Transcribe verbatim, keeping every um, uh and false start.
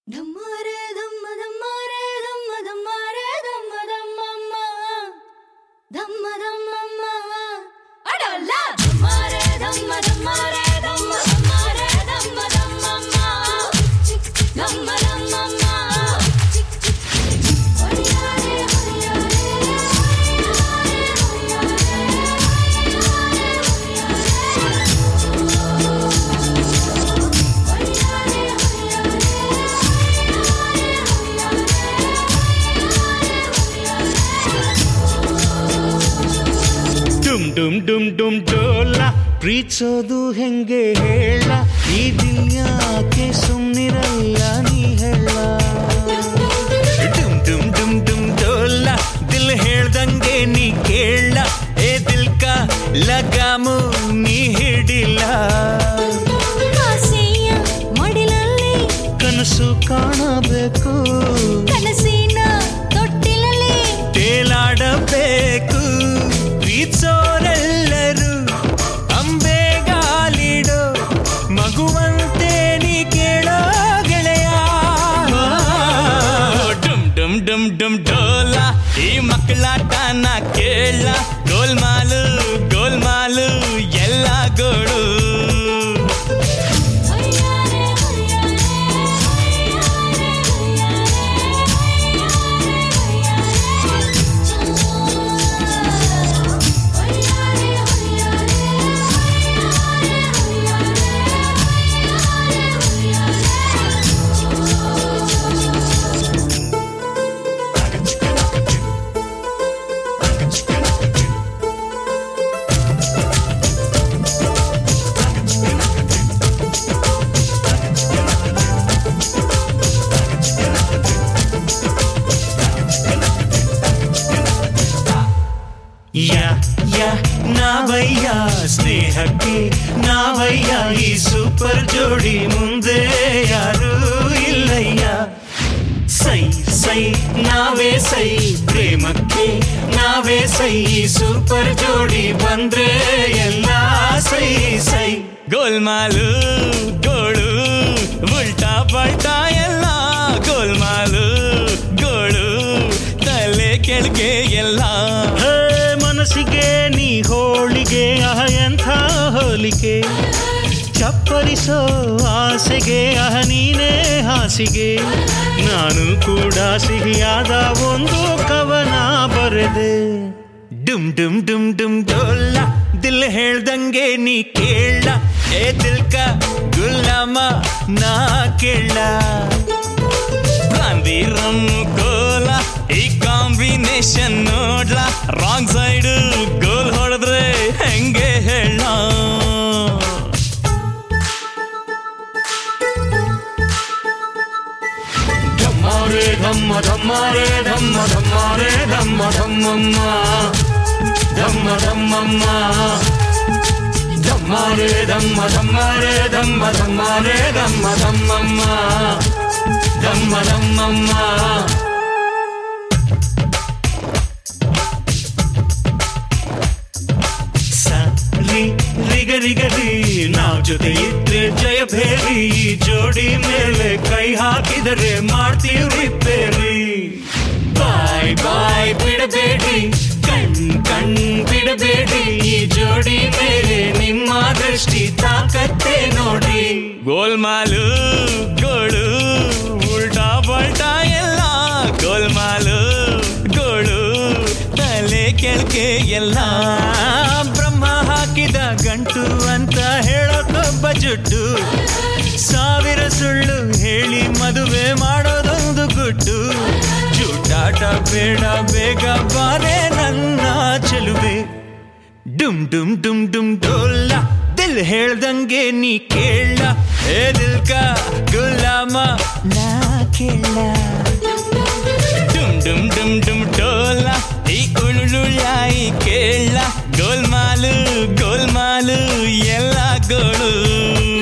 ಧಮ್ಮರೆ ಧಮ್ಮ ಧಮ್ಮರೆ ಧಮ್ಮ ಧಮ್ಮರೆ ಧಮ್ಮ ಧಮ್ಮಮ್ಮ ಧಮ್ಮ ಧಮ್ಮಮ್ಮ ಅಡಲ್ಲ ಧಮ್ಮರೆ ಧಮ್ಮ ಧಮ್ಮರೆ ಧಮ್ಮ ಧಮ್ಮರೆ ಧಮ್ಮ ಧಮ್ಮಮ್ಮ ಧಮ್ಮ ಧಮ್ಮಮ್ಮ ಹರಿಯಾರೆ ಹರಿಯಾರೆ ಡುಮ್ ಡುಮ್ ಡುಮ್ ಡುಮ್ ಡೋಲ ಪ್ರೀತಿಸೋದು ಹೆಂಗೆ ಹೇಳ ಈ ದಿಲ್ಯಾಕೆ ಸುಮ್ನಿರಲ್ಲ ನೀ ಹೇಳ ಡುಮ್ ಡುಮ್ ಡುಮ್ ಡುಮ್ ಡೋಲ ದಿಲ್ ಹೇಳ್ದಂಗೆ ನೀ ಕೇಳ ಏ ದಿಲ್ಕ ಲಗಾಮು ನೀ ಹಿಡಿಲ್ಲ ಆಸೆಯ ಮಡಿಲಲ್ಲಿ ಕನಸು ಕಾಣಬೇಕು ಕನಸಿನ ತೊಟ್ಟಿಲಲ್ಲಿ ತೇಲಾಡಬೇಕು ಪ್ರೀತಿಸೋರೆಲ್ಲರೂ ಅಂಬೆಗಾಲಿಡೋ ಮಗುವಂತೆ ನೀ ಕೇಳೋ ಗೆಳೆಯ ಡುಮ್ ಡುಮ್ ಡುಮ್ ಡುಮ್ ಡೋಲ ಈ ಮಕ್ಕಳಾಟನ ಕೇಳ ಗೋಲ್ಮಾಲು ಗೋಲ್ಮಾಲು ಎಲ್ಲ ಗೋಳು ಯಾ ಯಾ ನಾವಯ್ಯ ಸ್ನೇಹಕ್ಕೆ ನಾವಯ್ಯ ಈ ಸೂಪರ್ ಜೋಡಿ ಮುಂದೆ ಯಾರೂ ಇಲ್ಲಯ್ಯ ಸೈ ಸೈ ನಾವೇ ಸೈ ಪ್ರೇಮಕ್ಕೆ ನಾವೇ ಸೈ ಈ ಸೂಪರ್ ಜೋಡಿ ಬಂದ್ರೆ ಎಲ್ಲ ಸೈ ಸೈ ಗೋಲ್ಮಾಲು ಗೋಳು ಉಲ್ಟಾ ಪಲ್ಟಾ ಎಲ್ಲ ಗೋಲ್ಮಾಲು ಗೋಳು ತಲೆ ಕೆಳಗೆ ಎಲ್ಲ ಮನಸ್ಸಿಗೆ ನೀ ಹೋಳಿಗೆ ಅಹ ಎಂಥ ಹೋಲಿಕೆ ಚಪ್ಪರಿಸೋ ಆಸೆಗೆ ಅಹ ನೀನೇ ಹಾಸಿಗೆ ನಾನು ಕೂಡ ಸಿಹಿಯಾದ ಒಂದು ಕವನ ಬರೆದೆ ಡುಮ್ ಡುಮ್ ಡುಮ್ ಡುಮ್ ಡೋಲ್ಲ ದಿಲ್ ಹೇಳ್ದಂಗೆ ನೀ ಕೇಳ ಏ ದಿಲ್ಕ ಗುಲಾಮ ನಾ ಕೇಳ ಬ್ರಾಂದಿ ರಮ್ ಕೋಲ ಈ ಕಾಂಬಿನೇಷನ್ ನೋಡ್ಲ ರಾಂಗ್ ಸೈಡ್ ಗೋಲ್ ಹೊಡೆದ್ರೆ ಹೆಂಗೆ ಹೇಳ ಧಮ್ಮರೆ ಧಮ್ಮ ಧಮ್ಮರೆ ಧಮ್ಮ ಧಮ್ಮರೆ ಧಮ್ಮ ಧಮ್ಮಮ್ಮ ಧಮ್ಮ ಧಮ್ಮಮ್ಮ ಧಮ್ಮರೆ ಧಮ್ಮ ಧಮ್ಮರೆ ಧಮ್ಮ ಧಮ್ಮರೆ ಧಮ್ಮ ಧಮ್ಮಮ್ಮ ಧಮ್ಮ ಧಮ್ಮಮ್ಮ ಸರಿ ರಿಗರಿಗರಿ ನಾವ್ ಜೊತೆ ಇದ್ರೆ ಜಯ ಭೇರಿ ಜೋಡಿ ಮೇಲೆ ಕೈ ಹಾಕಿದರೆ ಮಾಡ್ತೀವಿ ರಿಪೇರಿ ಬಾಯ್ ಬಾಯ್ ಬಿಡಬೇಡಿ ಕಣ್ ಕಣ್ ಬಿಡಬೇಡಿ ಈ ಜೋಡಿ ಮೇಲೆ ನಿಮ್ಮ ದೃಷ್ಟಿ ತಾಕತ್ತೆ ನೋಡಿ ಗೋಲ್ಮಾಲು ಗೋಳು ಉಲ್ಟಾ ಪಲ್ಟಾ ಎಲ್ಲ ಗೋಲ್ಮಾಲು ಗೋಳು ತಲೆ ಕೆಳಗೆ ಎಲ್ಲ ಬ್ರಹ್ಮ ಹಾಕಿದ ಗಂಟು ಅಂತ ಹೇಳೋಕೊಬ್ಬ ಜುಟ್ಟು ಸಾವಿರ ಸುಳ್ಳು ಹೇಳಿ ಮದುವೆ ಮಾಡೋದೊಂದು ಗುಟ್ಟು ಜೂಟಾಟ ಬೇಡ ಬೇಗ ಬಾರೆ ನನ್ನ ಚೆಲುವೆ ಡುಮ್ ಡುಮ್ ಡುಮ್ ಡುಮ್ ಡೋಲ್ಲ ದಿಲ್ ಹೇಳ್ದಂಗೆ ನೀ ಕೇಳ ಏ ದಿಲ್ಕ ಗುಲಾಮ ನಾ ಕೇಳ ಡುಮ್ ಡುಮ್ ಡುಮ್ ಡುಮ್ ಡೋಲ ಈ ಉಳುಳುಳಾಯಿ ಕೇಳ ಗೋಲ್ಮಾಲು ಗೋಲ್ಮಾಲು ಎಲ್ಲ ಗೋಳು